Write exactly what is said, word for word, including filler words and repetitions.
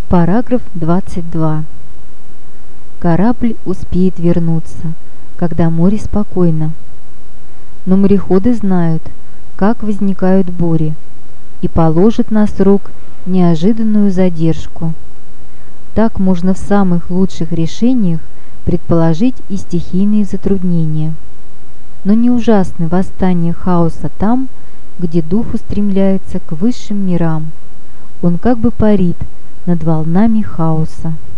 Параграф двадцать два. Корабль успеет вернуться, когда море спокойно. Но мореходы знают, как возникают бури, и положат на срок неожиданную задержку. Так можно в самых лучших решениях предположить и стихийные затруднения. Но не ужасны восстания хаоса там, где дух устремляется к высшим мирам. Он как бы парит над волнами хаоса.